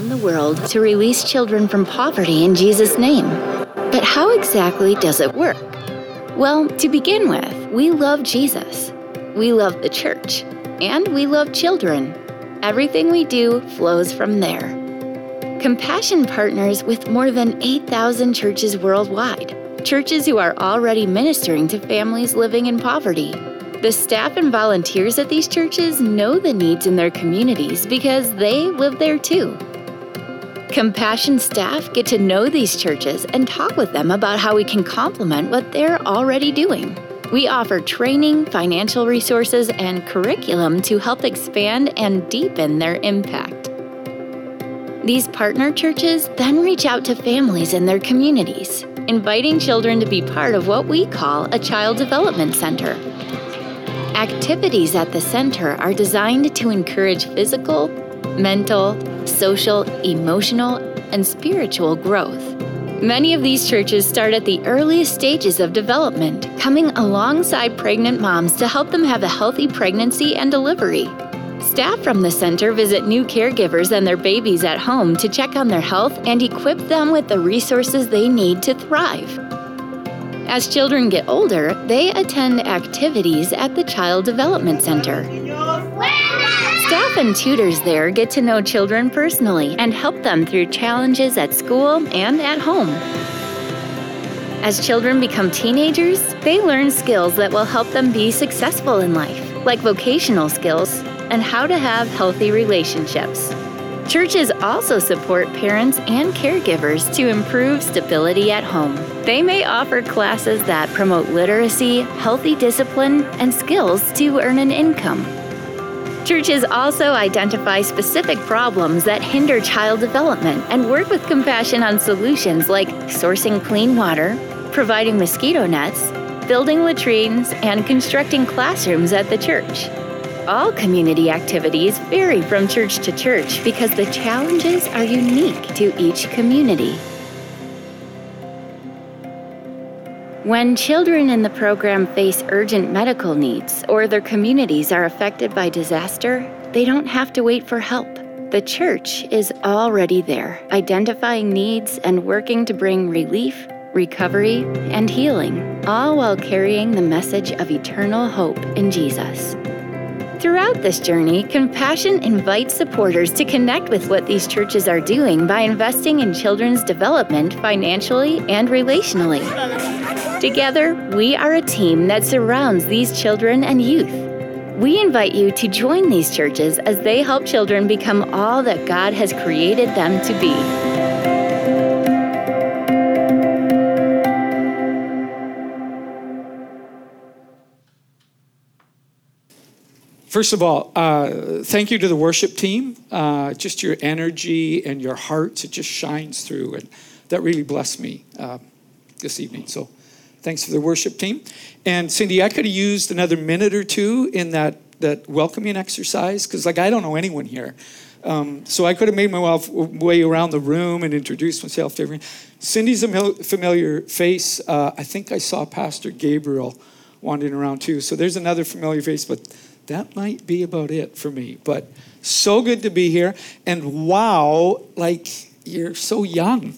around the world to release children from poverty in Jesus' name. But how exactly does it work? Well, to begin with, we love Jesus. We love the church. And we love children. Everything we do flows from there. Compassion partners with more than 8,000 churches worldwide. Churches who are already ministering to families living in poverty. The staff and volunteers at these churches know the needs in their communities because they live there too. Compassion staff get to know these churches and talk with them about how we can complement what they're already doing. We offer training, financial resources, and curriculum to help expand and deepen their impact. These partner churches then reach out to families in their communities, inviting children to be part of what we call a child development center. Activities at the center are designed to encourage physical, mental, social, emotional, and spiritual growth. Many of these churches start at the earliest stages of development, coming alongside pregnant moms to help them have a healthy pregnancy and delivery. Staff from the center visit new caregivers and their babies at home to check on their health and equip them with the resources they need to thrive. As children get older, they attend activities at the Child Development Center. Staff and tutors there get to know children personally and help them through challenges at school and at home. As children become teenagers, they learn skills that will help them be successful in life, like vocational skills and how to have healthy relationships. Churches also support parents and caregivers to improve stability at home. They may offer classes that promote literacy, healthy discipline, and skills to earn an income. Churches also identify specific problems that hinder child development and work with compassion on solutions like sourcing clean water, providing mosquito nets, building latrines, and constructing classrooms at the church. All community activities vary from church to church because the challenges are unique to each community. When children in the program face urgent medical needs or their communities are affected by disaster, they don't have to wait for help. The church is already there, identifying needs and working to bring relief, recovery, and healing, all while carrying the message of eternal hope in Jesus. Throughout this journey, Compassion invites supporters to connect with what these churches are doing by investing in children's development financially and relationally. Together, we are a team that surrounds these children and youth. We invite you to join these churches as they help children become all that God has created them to be. First of all, thank you to the worship team. Just your energy and your hearts, it just shines through. And that really blessed me this evening. So thanks for the worship team. And Cindy, I could have used another minute or two in that welcoming exercise because, I don't know anyone here. So I could have made my way around the room and introduced myself to everyone. Cindy's a familiar face. I think I saw Pastor Gabriel wandering around too. So there's another familiar face, but that might be about it for me. But so good to be here. And wow, you're so young.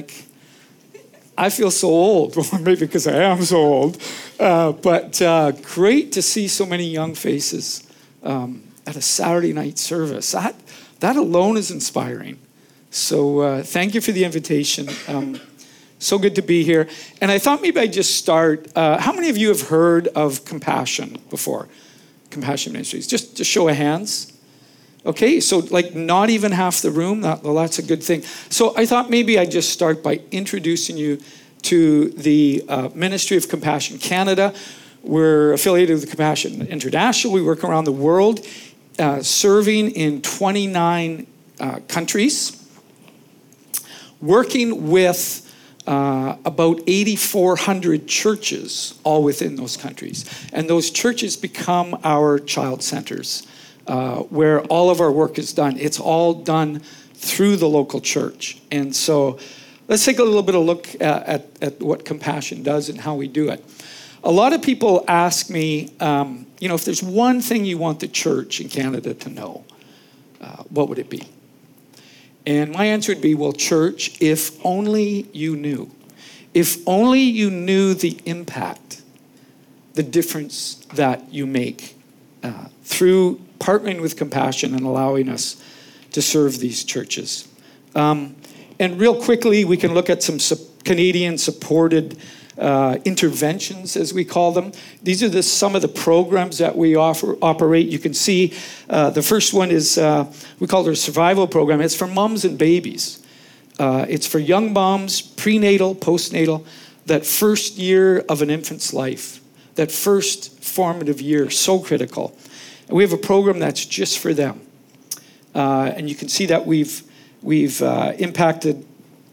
I feel so old. Well, maybe because I am so old. But great to see so many young faces at a Saturday night service. That alone is inspiring. So thank you for the invitation. So good to be here. And I thought maybe I'd just start. How many of you have heard of Compassion before? Compassion Ministries. Just show of hands. Okay, so not even half the room. Well, that's a good thing. So I thought maybe I'd just start by introducing you to the Ministry of Compassion Canada. We're affiliated with Compassion International. We work around the world, serving in 29 countries, working with about 8,400 churches all within those countries. And those churches become our child centers where all of our work is done. It's all done through the local church. And so let's take a little bit of a look at what Compassion does and how we do it. A lot of people ask me, if there's one thing you want the church in Canada to know, what would it be? And my answer would be, well, church, if only you knew. If only you knew the impact, the difference that you make through partnering with Compassion and allowing us to serve these churches. And real quickly, we can look at some Canadian-supported interventions, as we call them. These are some of the programs that we operate. You can see the first one is, we call it a survival program. It's for moms and babies. It's for young moms, prenatal, postnatal, that first year of an infant's life, that first formative year, so critical. And we have a program that's just for them. And you can see that we've impacted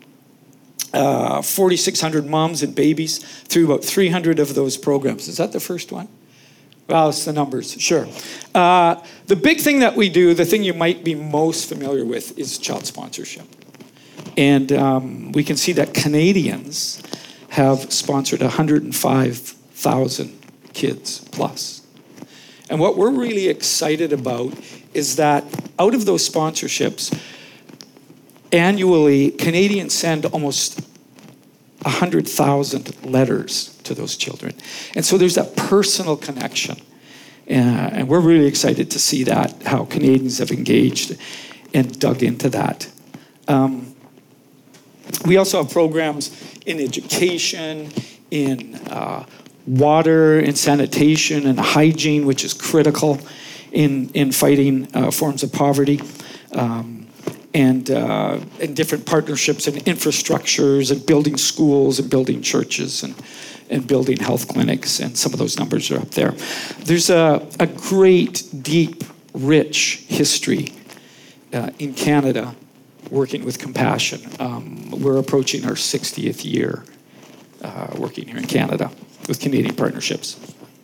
4,600 moms and babies through about 300 of those programs. Is that the first one? Well, it's the numbers, sure. The big thing that we do, the thing you might be most familiar with, is child sponsorship. And we can see that Canadians have sponsored 105,000 kids plus. And what we're really excited about is that out of those sponsorships, annually, Canadians send almost 100,000 letters to those children. And so there's that personal connection. And we're really excited to see that, how Canadians have engaged and dug into that. We also have programs in education, in water and sanitation and hygiene, which is critical in fighting forms of poverty. And different partnerships and infrastructures and building schools and building churches and building health clinics, and some of those numbers are up there. There's a great, deep, rich history in Canada working with Compassion. We're approaching our 60th year working here in Canada with Canadian partnerships.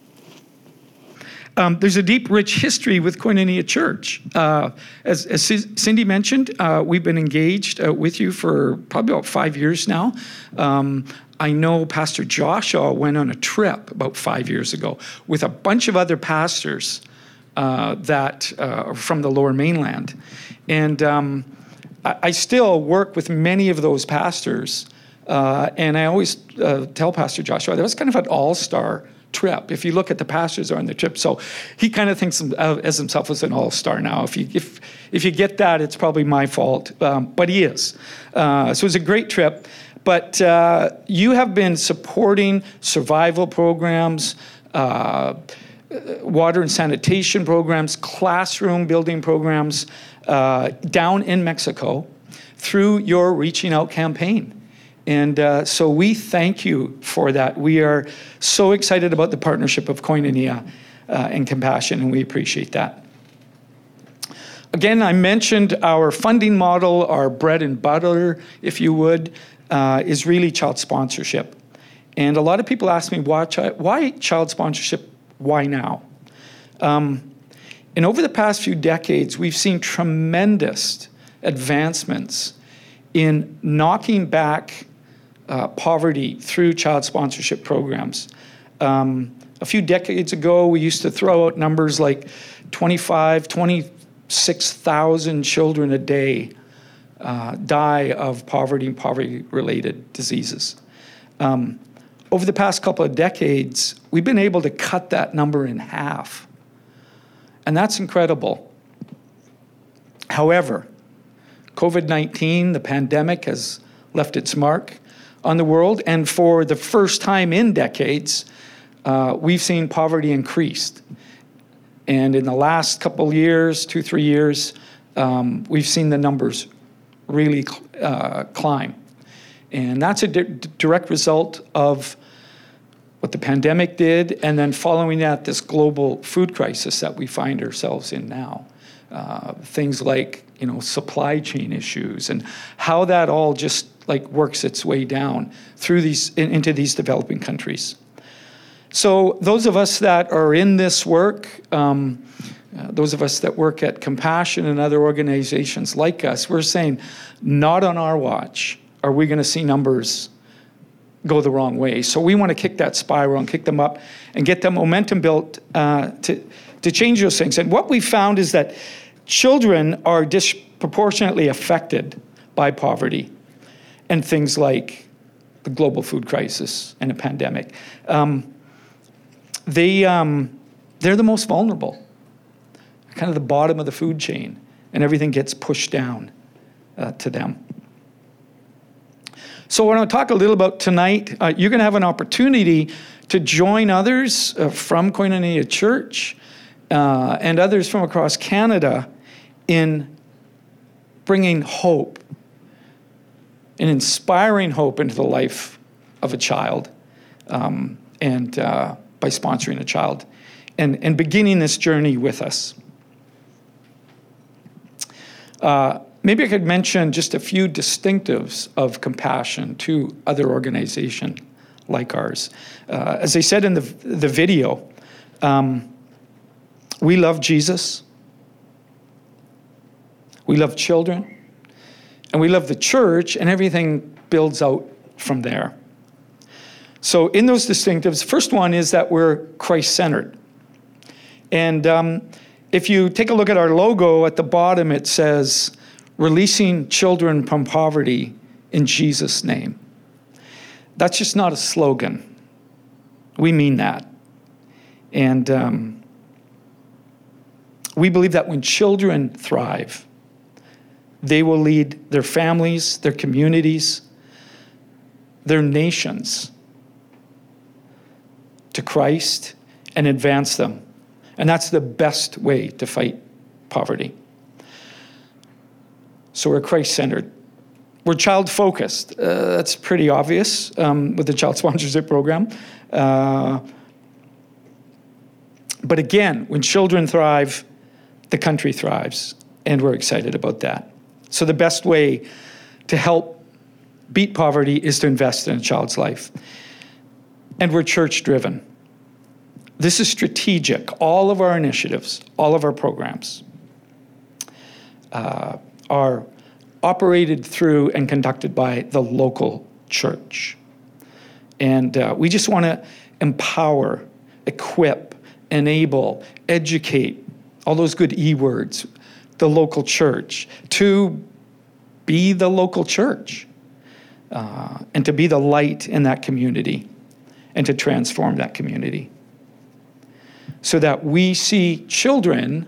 There's a deep, rich history with Koinonia Church. As Cindy mentioned, we've been engaged with you for probably about 5 years now. I know Pastor Joshua went on a trip about 5 years ago with a bunch of other pastors that are from the Lower Mainland. And I still work with many of those pastors. And I always tell Pastor Joshua, that was kind of an all-star trip. If you look at the pastors on the trip, so he kind of thinks as himself as an all-star now. If you get that, it's probably my fault, but he is. So it was a great trip. But you have been supporting survival programs, water and sanitation programs, classroom building programs down in Mexico through your Reaching Out campaign. And so we thank you for that. We are so excited about the partnership of Koinonia and Compassion, and we appreciate that. Again, I mentioned our funding model, our bread and butter, if you would, is really child sponsorship. And a lot of people ask me, why child sponsorship? Why now? And over the past few decades, we've seen tremendous advancements in knocking back poverty through child sponsorship programs. A few decades ago, we used to throw out numbers like 26,000 children a day die of poverty and poverty-related diseases. Over the past couple of decades, we've been able to cut that number in half. And that's incredible. However, COVID-19, the pandemic, has left its mark on the world, and for the first time in decades, we've seen poverty increase. And in the last couple of years, 2-3 years, we've seen the numbers really climb. And that's a direct result of what the pandemic did, and then following that, this global food crisis that we find ourselves in now. Things like, supply chain issues, and how that all just works its way down through into these developing countries. So those of us that are in this work, those of us that work at Compassion and other organizations like us, we're saying, not on our watch are we going to see numbers go the wrong way. So we want to kick that spiral and kick them up and get the momentum built to change those things. And what we found is that children are disproportionately affected by poverty and things like the global food crisis and a pandemic. They're the most vulnerable, kind of the bottom of the food chain, and everything gets pushed down to them. So I want to talk a little about tonight. You're going to have an opportunity to join others from Koinonia Church and others from across Canada in bringing hope, in inspiring hope into the life of a child, and by sponsoring a child, and beginning this journey with us. Maybe I could mention just a few distinctives of Compassion to other organizations like ours. As I said in the video, we love Jesus, we love children, and we love the church, and everything builds out from there. So in those distinctives, first one is that we're Christ-centered. And if you take a look at our logo, at the bottom it says, "Releasing children from poverty in Jesus' name." That's just not a slogan. We mean that. And we believe that when children thrive, they will lead their families, their communities, their nations to Christ and advance them. And that's the best way to fight poverty. So we're Christ-centered. We're child-focused. That's pretty obvious with the child sponsorship program. But again, when children thrive, the country thrives, and we're excited about that. So the best way to help beat poverty is to invest in a child's life. And we're church-driven. This is strategic. All of our initiatives, all of our programs are operated through and conducted by the local church. And we just want to empower, equip, enable, educate, all those good E words, the local church, to be the local church, and to be the light in that community, and to transform that community. So that we see children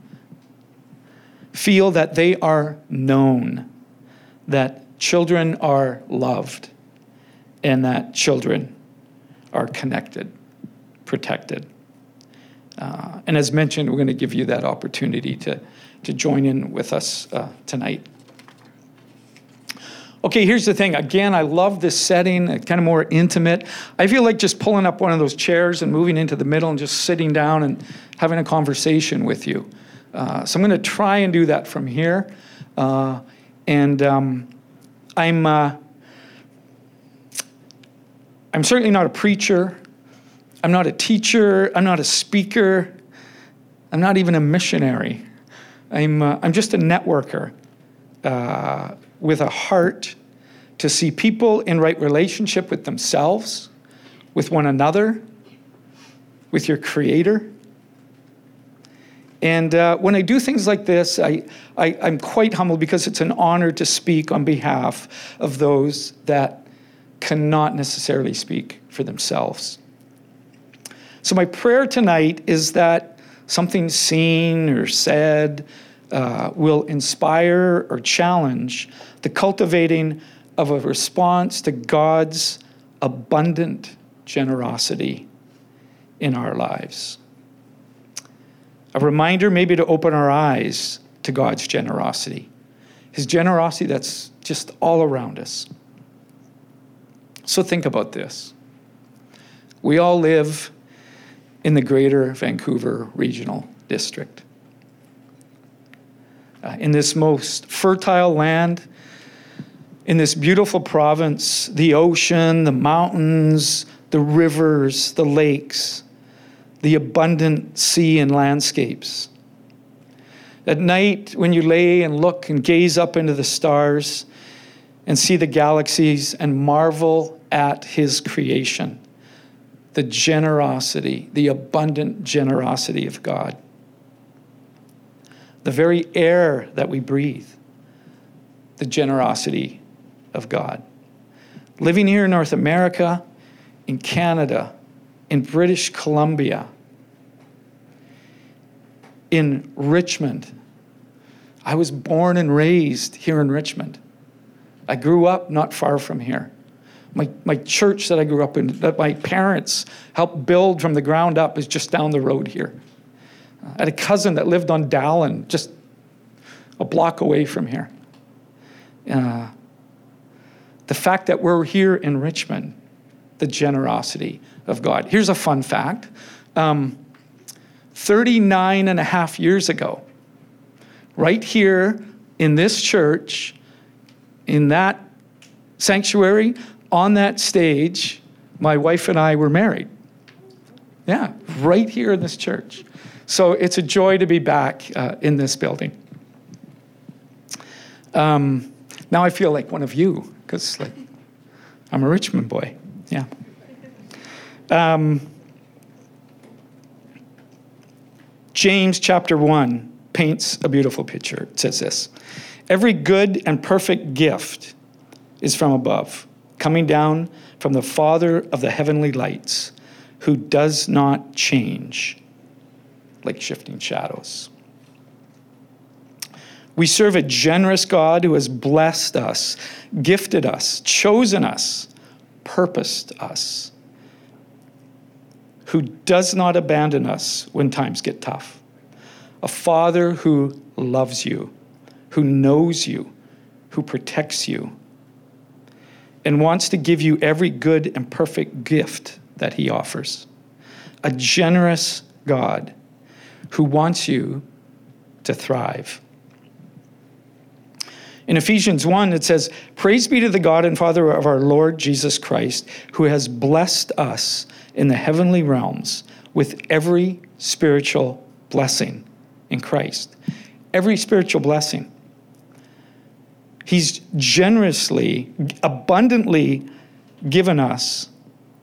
feel that they are known, that children are loved, and that children are connected, protected. And as mentioned, we're going to give you that opportunity to join in with us tonight. Okay, here's the thing. Again, I love this setting, kind of more intimate. I feel like just pulling up one of those chairs and moving into the middle and just sitting down and having a conversation with you. So I'm going to try and do that from here. And I'm certainly not a preacher. I'm not a teacher. I'm not a speaker. I'm not even a missionary. I'm just a networker with a heart to see people in right relationship with themselves, with one another, with your Creator. And when I do things like this, I'm quite humbled because it's an honor to speak on behalf of those that cannot necessarily speak for themselves. So my prayer tonight is that something seen or said will inspire or challenge the cultivating of a response to God's abundant generosity in our lives. A reminder maybe to open our eyes to God's generosity. His generosity that's just all around us. So think about this. We all live in the Greater Vancouver Regional District. In this most fertile land, in this beautiful province, the ocean, the mountains, the rivers, the lakes, the abundant sea and landscapes. At night, when you lay and look and gaze up into the stars and see the galaxies and marvel at His creation, the generosity, the abundant generosity of God. The very air that we breathe, the generosity of God. Living here in North America, in Canada, in British Columbia, in Richmond. I was born and raised here in Richmond. I grew up not far from here. My church that I grew up in, that my parents helped build from the ground up, is just down the road here. I had a cousin that lived on Dallin, just a block away from here. The fact that we're here in Richmond, the generosity of God. Here's a fun fact. 39 and a half years ago, right here in this church, in that sanctuary, on that stage, my wife and I were married. Yeah, right here in this church. So it's a joy to be back in this building. Now I feel like one of you, because I'm a Richmond boy. Yeah. James chapter 1 paints a beautiful picture. It says this: every good and perfect gift is from above, coming down from the Father of the heavenly lights, who does not change like shifting shadows. We serve a generous God who has blessed us, gifted us, chosen us, purposed us, who does not abandon us when times get tough. A Father who loves you, who knows you, who protects you, and wants to give you every good and perfect gift that he offers. A generous God who wants you to thrive. In Ephesians 1, it says, "Praise be to the God and Father of our Lord Jesus Christ, who has blessed us in the heavenly realms with every spiritual blessing in Christ." Every spiritual blessing. He's generously, abundantly given us,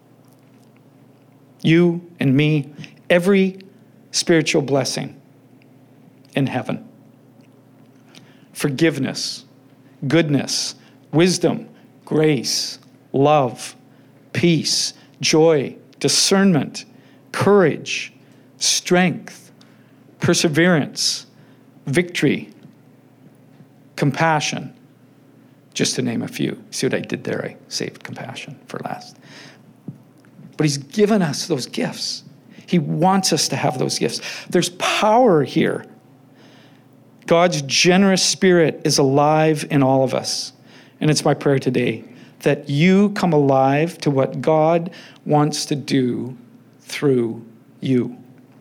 you and me, every spiritual blessing in heaven. Forgiveness, goodness, wisdom, grace, love, peace, joy, discernment, courage, strength, perseverance, victory, compassion, just to name a few. See what I did there? I saved compassion for last. But he's given us those gifts. He wants us to have those gifts. There's power here. God's generous spirit is alive in all of us. And it's my prayer today that you come alive to what God wants to do through you.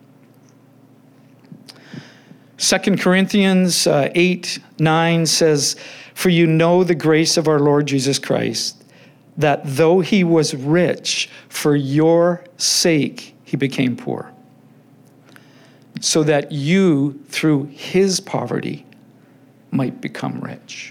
2 Corinthians 8:9 says, "For you know the grace of our Lord Jesus Christ, that though he was rich, for your sake he became poor, so that you, through his poverty, might become rich."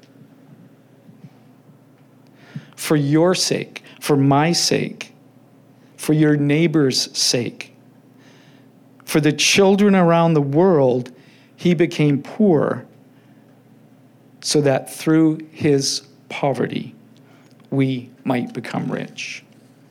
For your sake, for my sake, for your neighbor's sake, for the children around the world, he became poor, so that through his poverty, we might become rich.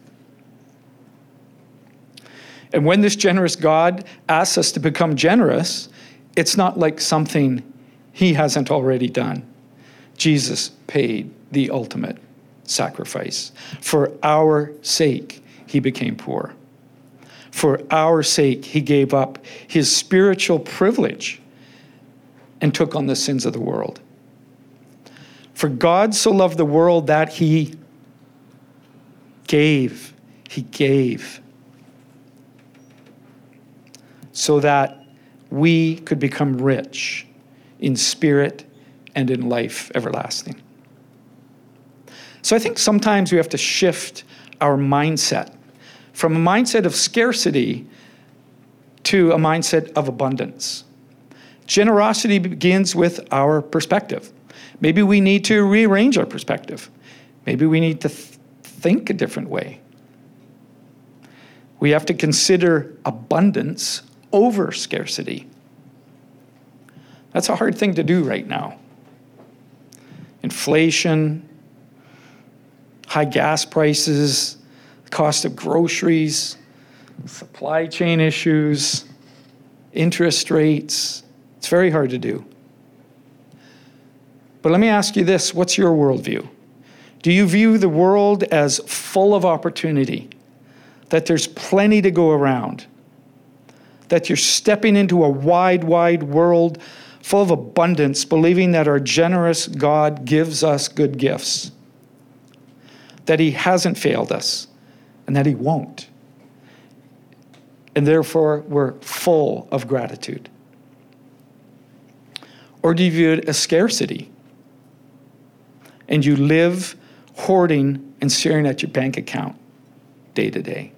And when this generous God asks us to become generous, it's not like something he hasn't already done. Jesus paid the ultimate sacrifice. For our sake, he became poor. For our sake, he gave up his spiritual privilege and took on the sins of the world. For God so loved the world that he gave, so that we could become rich in spirit and in life everlasting. So I think sometimes we have to shift our mindset from a mindset of scarcity to a mindset of abundance. Generosity begins with our perspective. Maybe we need to rearrange our perspective. Maybe we need to think a different way. We have to consider abundance over scarcity. That's a hard thing to do right now. inflation, high gas prices, cost of groceries, supply chain issues, interest rates. It's very hard to do. But let me ask you this, what's your worldview? Do you view the world as full of opportunity, that there's plenty to go around, that you're stepping into a wide, wide world full of abundance, believing that our generous God gives us good gifts, that he hasn't failed us, and that he won't? And therefore, we're full of gratitude. Or do you view it as scarcity? And you live hoarding and staring at your bank account day to day.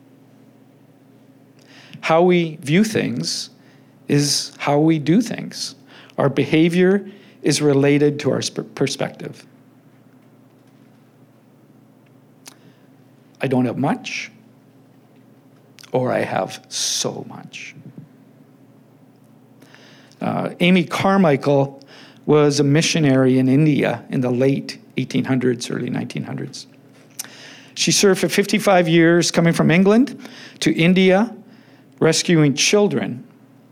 How we view things is how we do things. Our behavior is related to our perspective. I don't have much, or I have so much. Amy Carmichael was a missionary in India in the late 1800s, early 1900s. She served for 55 years, coming from England to India, rescuing children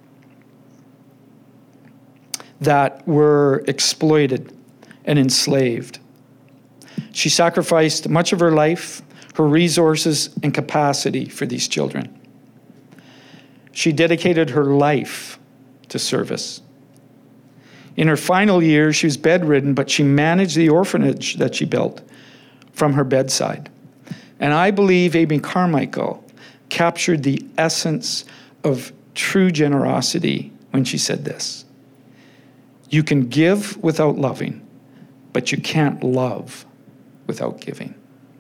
that were exploited and enslaved. She sacrificed much of her life, her resources, and capacity for these children. She dedicated her life to service. In her final years, she was bedridden, but she managed the orphanage that she built from her bedside. And I believe Amy Carmichael captured the essence of true generosity when she said this: you can give without loving, but you can't love without giving.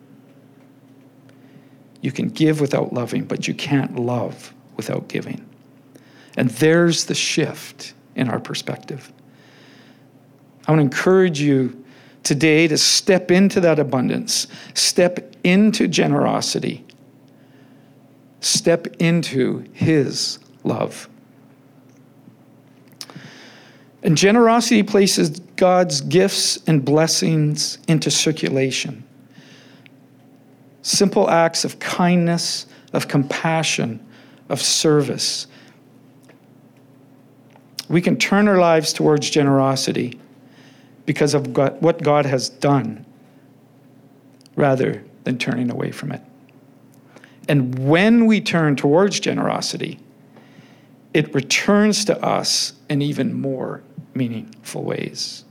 You can give without loving, but you can't love without giving. And there's the shift in our perspective. I want to encourage you today to step into that abundance, step into generosity, step into his love. And generosity places God's gifts and blessings into circulation. Simple acts of kindness, of compassion, of service. We can turn our lives towards generosity because of what God has done, rather than turning away from it. And when we turn towards generosity, it returns to us in even more meaningful ways.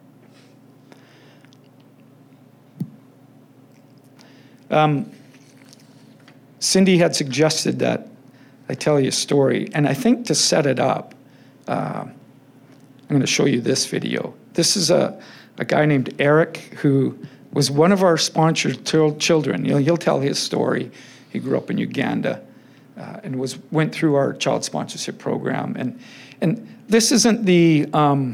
Cindy had suggested that I tell you a story, and I think to set it up, I'm going to show you this video. This is a guy named Eric who was one of our sponsored children. He'll tell his story. He grew up in Uganda and went through our child sponsorship program. And this isn't the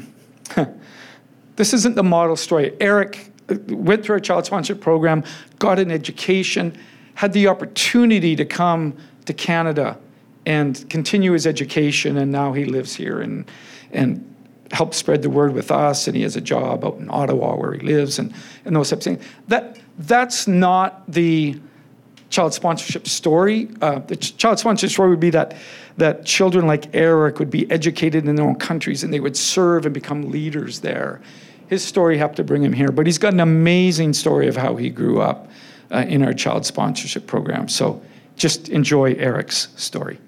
this isn't the model story. Eric went through our child sponsorship program, got an education, had the opportunity to come to Canada and continue his education, and now he lives here and help spread the word with us, and he has a job out in Ottawa where he lives, and those types of things. That's not the child sponsorship story. The child sponsorship story would be that children like Eric would be educated in their own countries, and they would serve and become leaders there. His story helped to bring him here, but he's got an amazing story of how he grew up in our child sponsorship program. So just enjoy Eric's story.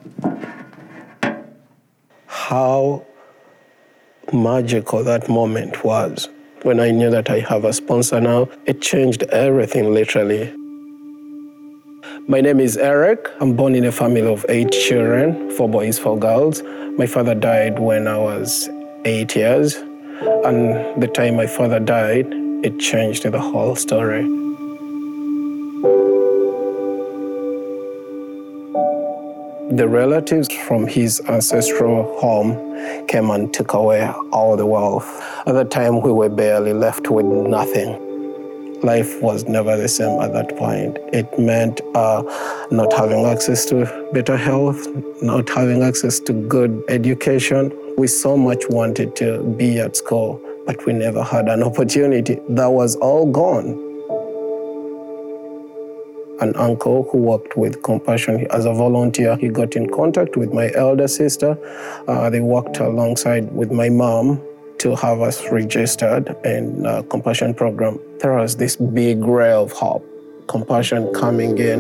How magical that moment was when I knew that I have a sponsor now. It changed everything, literally. My name is Eric. I'm born in a family of 8 children, 4 boys, 4 girls. My father died when I was 8 years. And the time my father died, it changed the whole story. The relatives from his ancestral home came and took away all the wealth. At that time, we were barely left with nothing. Life was never the same at that point. It meant not having access to better health, not having access to good education. We so much wanted to be at school, but we never had an opportunity. That was all gone. An uncle who worked with Compassion as a volunteer, he got in contact with my elder sister. They worked alongside with my mom to have us registered in the Compassion program. There was this big ray of hope, Compassion coming in.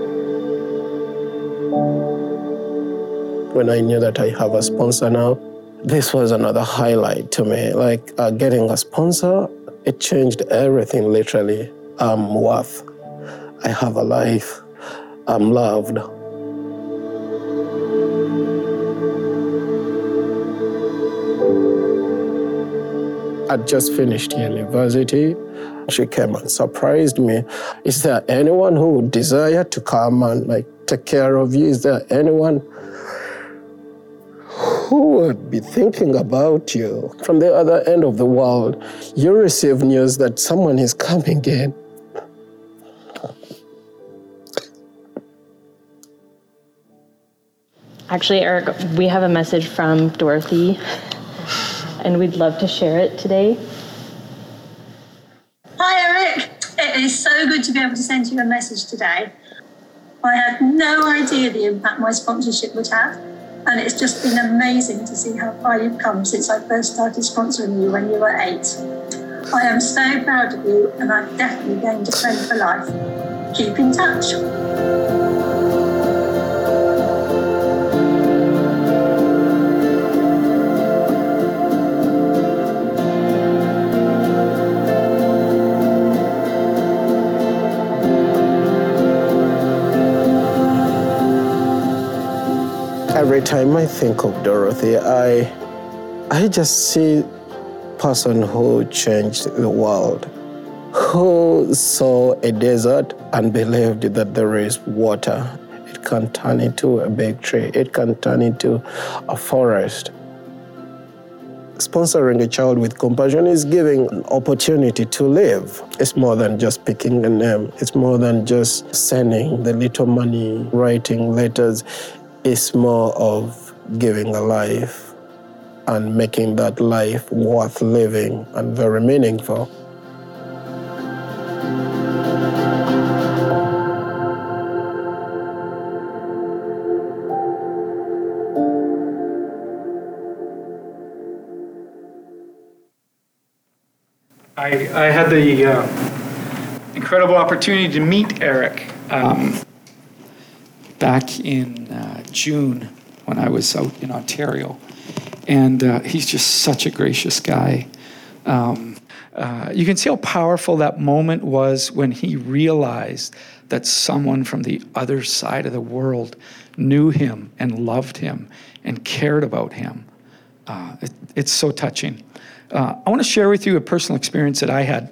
When I knew that I have a sponsor now, this was another highlight to me. Like getting a sponsor, it changed everything literally. I'm worth. I have a life. I'm loved. I'd just finished university. She came and surprised me. Is there anyone who would desire to come and take care of you? Is there anyone who would be thinking about you? From the other end of the world, you receive news that someone is coming in. Actually, Eric, we have a message from Dorothy, and we'd love to share it today. Hi, Eric. It is so good to be able to send you a message today. I had no idea the impact my sponsorship would have, and it's just been amazing to see how far you've come since I first started sponsoring you when you were 8. I am so proud of you, and I've definitely gained a friend for life. Keep in touch. Every time I think of Dorothy, I just see a person who changed the world, who saw a desert and believed that there is water. It can turn into a big tree. It can turn into a forest. Sponsoring a child with Compassion is giving an opportunity to live. It's more than just picking a name. It's more than just sending the little money, writing letters. It's more of giving a life and making that life worth living and very meaningful. I had the incredible opportunity to meet Eric back in June when I was out in Ontario. And he's just such a gracious guy. You can see how powerful that moment was when he realized that someone from the other side of the world knew him and loved him and cared about him. It's so touching. I want to share with you a personal experience that I had.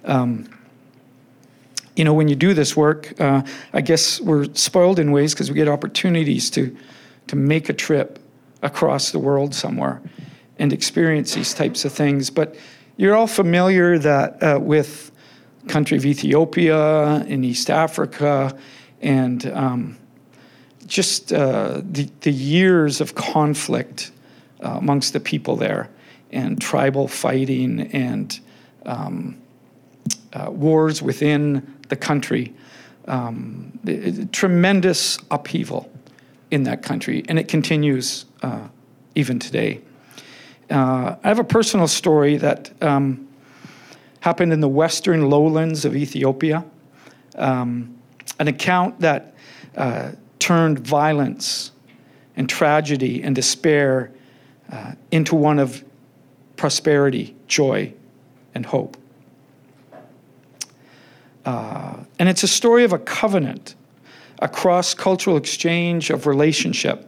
When you do this work, I guess we're spoiled in ways because we get opportunities to make a trip across the world somewhere and experience these types of things. But you're all familiar that with the country of Ethiopia in East Africa and just the years of conflict amongst the people there and tribal fighting and wars within the country, tremendous upheaval in that country, and it continues even today. I have a personal story that happened in the western lowlands of Ethiopia, an account that turned violence and tragedy and despair into one of prosperity, joy, and hope. And it's a story of a covenant, a cross-cultural exchange of relationship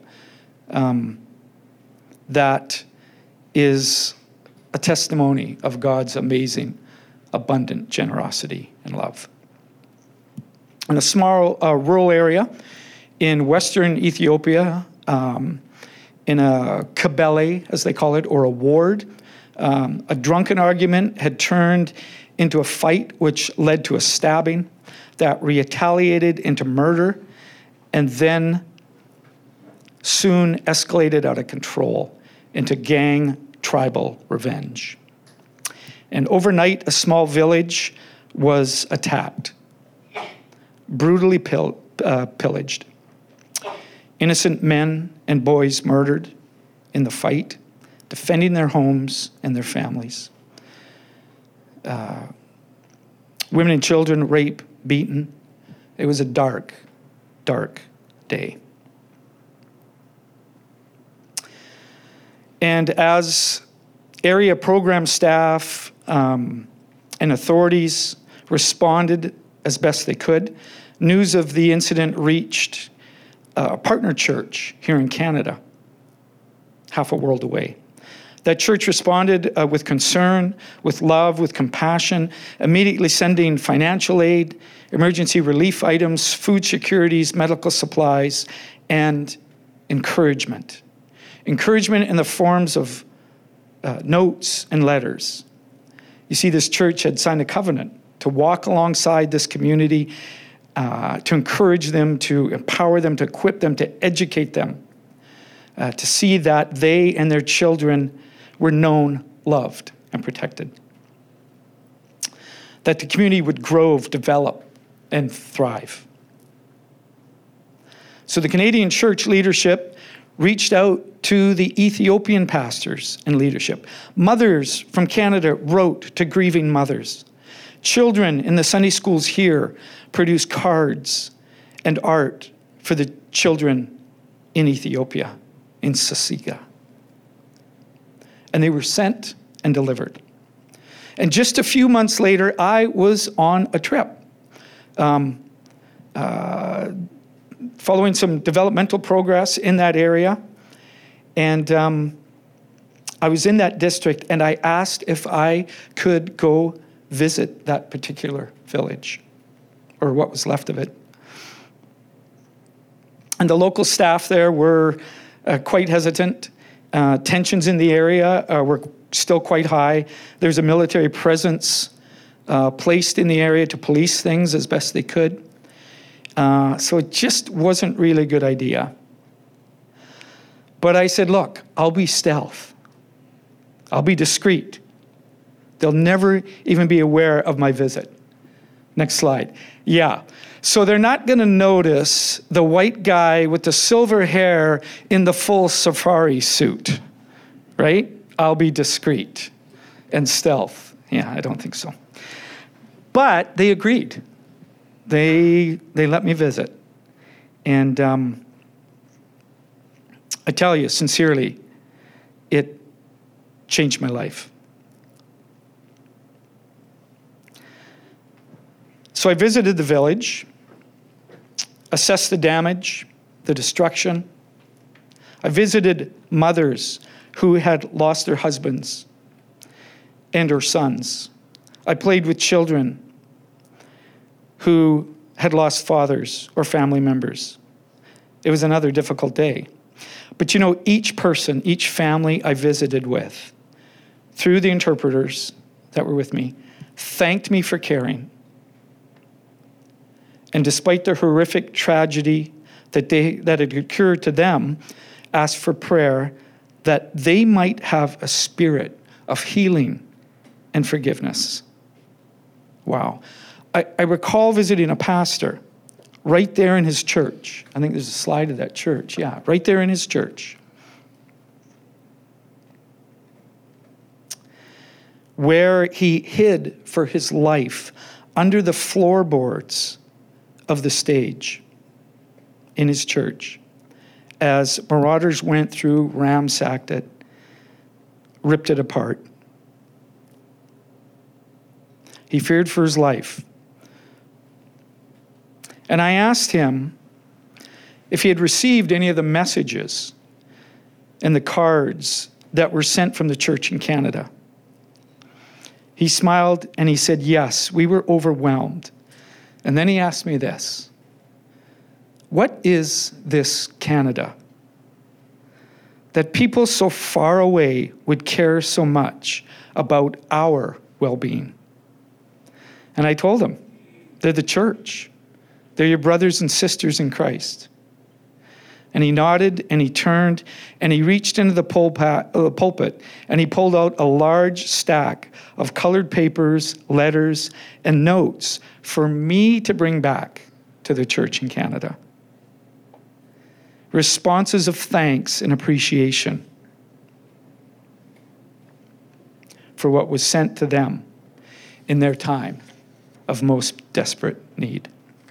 that is a testimony of God's amazing, abundant generosity and love. In a small rural area in western Ethiopia, in a kabele, as they call it, or a ward, a drunken argument had turned into a fight which led to a stabbing that retaliated into murder and then soon escalated out of control into gang tribal revenge. And overnight, a small village was attacked, brutally pillaged. Innocent men and boys murdered in the fight, defending their homes and their families. Women and children raped, beaten. It was a dark, dark day. And as area program staff and authorities responded as best they could, news of the incident reached a partner church here in Canada, half a world away. That church responded with concern, with love, with compassion, immediately sending financial aid, emergency relief items, food securities, medical supplies, and encouragement. Encouragement in the forms of notes and letters. You see, this church had signed a covenant to walk alongside this community, to encourage them, to empower them, to equip them, to educate them, to see that they and their children were known, loved, and protected. That the community would grow, develop, and thrive. So the Canadian church leadership reached out to the Ethiopian pastors and leadership. Mothers from Canada wrote to grieving mothers. Children in the Sunday schools here produced cards and art for the children in Ethiopia, in Sasiga. And they were sent and delivered. And just a few months later, I was on a trip, following some developmental progress in that area. And I was in that district, and I asked if I could go visit that particular village, or what was left of it. And the local staff there were quite hesitant. Tensions in the area were still quite high. There's a military presence placed in the area to police things as best they could. So it just wasn't really a good idea. But I said, look, I'll be stealth. I'll be discreet. They'll never even be aware of my visit. Next slide. Yeah. So they're not going to notice the white guy with the silver hair in the full safari suit, right? I'll be discreet and stealth. Yeah, I don't think so. But they agreed. They let me visit. And I tell you, sincerely, it changed my life. So I visited the village, assessed the damage, the destruction. I visited mothers who had lost their husbands and their sons. I played with children who had lost fathers or family members. It was another difficult day. But you know, each person, each family I visited with, through the interpreters that were with me, thanked me for caring. And despite the horrific tragedy that had occurred to them, asked for prayer that they might have a spirit of healing and forgiveness. Wow. I recall visiting a pastor right there in his church. I think there's a slide of that church. Yeah, right there in his church. Where he hid for his life under the floorboards of the stage in his church as marauders went through, ransacked it, ripped it apart. He feared for his life. And I asked him if he had received any of the messages and the cards that were sent from the church in Canada. He smiled and he said, yes, we were overwhelmed. And then he asked me this: what is this Canada that people so far away would care so much about our well-being? And I told him, they're the church. They're your brothers and sisters in Christ. And he nodded, and he turned, and he reached into the pulpit, and he pulled out a large stack of colored papers, letters, and notes for me to bring back to the church in Canada. Responses of thanks and appreciation for what was sent to them in their time of most desperate need.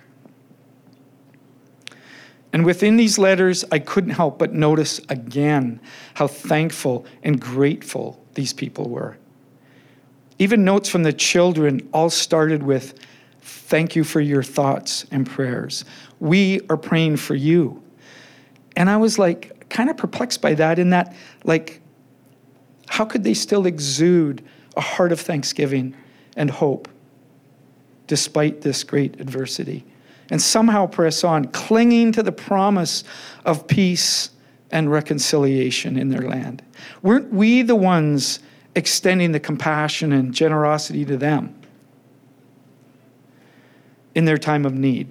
And within these letters, I couldn't help but notice again how thankful and grateful these people were. Even notes from the children all started with, "Thank you for your thoughts and prayers. We are praying for you." And I was like, kind of perplexed by that, in that, like, how could they still exude a heart of thanksgiving and hope despite this great adversity? And somehow press on, clinging to the promise of peace and reconciliation in their land. Weren't we the ones extending the compassion and generosity to them in their time of need?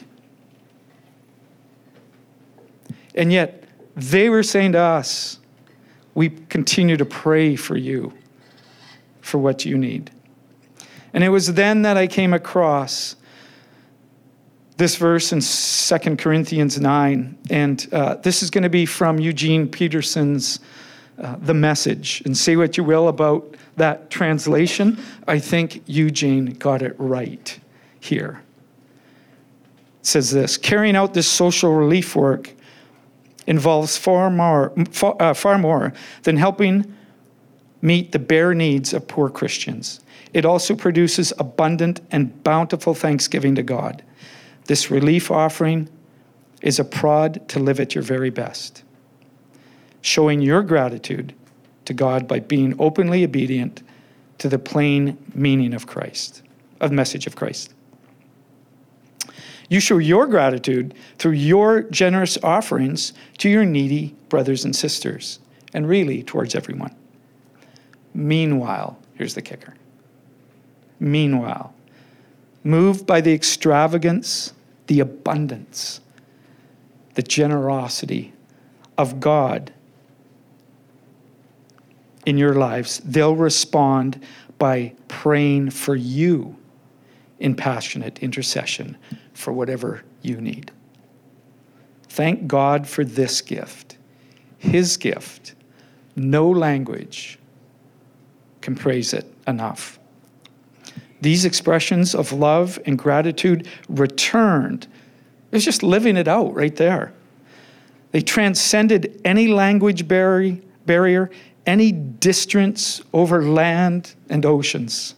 And yet, they were saying to us, we continue to pray for you, for what you need. And it was then that I came across this verse in 2 Corinthians 9, and this is going to be from Eugene Peterson's The Message. And say what you will about that translation, I think Eugene got it right here. It says this: carrying out this social relief work involves far more than helping meet the bare needs of poor Christians. It also produces abundant and bountiful thanksgiving to God. This relief offering is a prod to live at your very best, showing your gratitude to God by being openly obedient to the plain meaning of Christ, of the message of Christ. You show your gratitude through your generous offerings to your needy brothers and sisters, and really towards everyone. Meanwhile, here's the kicker. Meanwhile, moved by the extravagance, the abundance, the generosity of God in your lives, they'll respond by praying for you in passionate intercession for whatever you need. Thank God for this gift, his gift. No language can praise it enough. These expressions of love and gratitude returned. It was just living it out right there. They transcended any language barrier, any distance over land and oceans.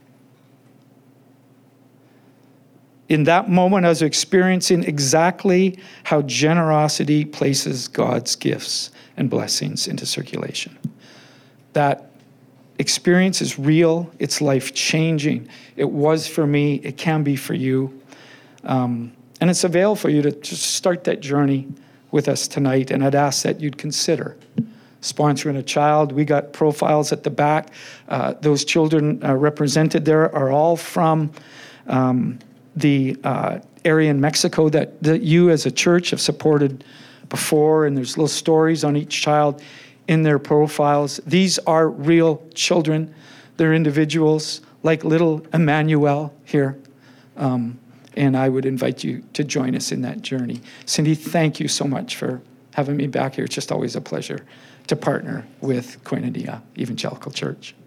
In that moment, I was experiencing exactly how generosity places God's gifts and blessings into circulation. That experience is real. It's life-changing. It was for me. It can be for you. And it's available for you to just start that journey with us tonight. And I'd ask that you'd consider sponsoring a child. We got profiles at the back. Those children represented there are all from the area in Mexico that you as a church have supported before. And there's little stories on each child in their profiles. These are real children. They're individuals like little Emmanuel here. And I would invite you to join us in that journey. Cindy, thank you so much for having me back here. It's just always a pleasure to partner with Koinonia Evangelical Church.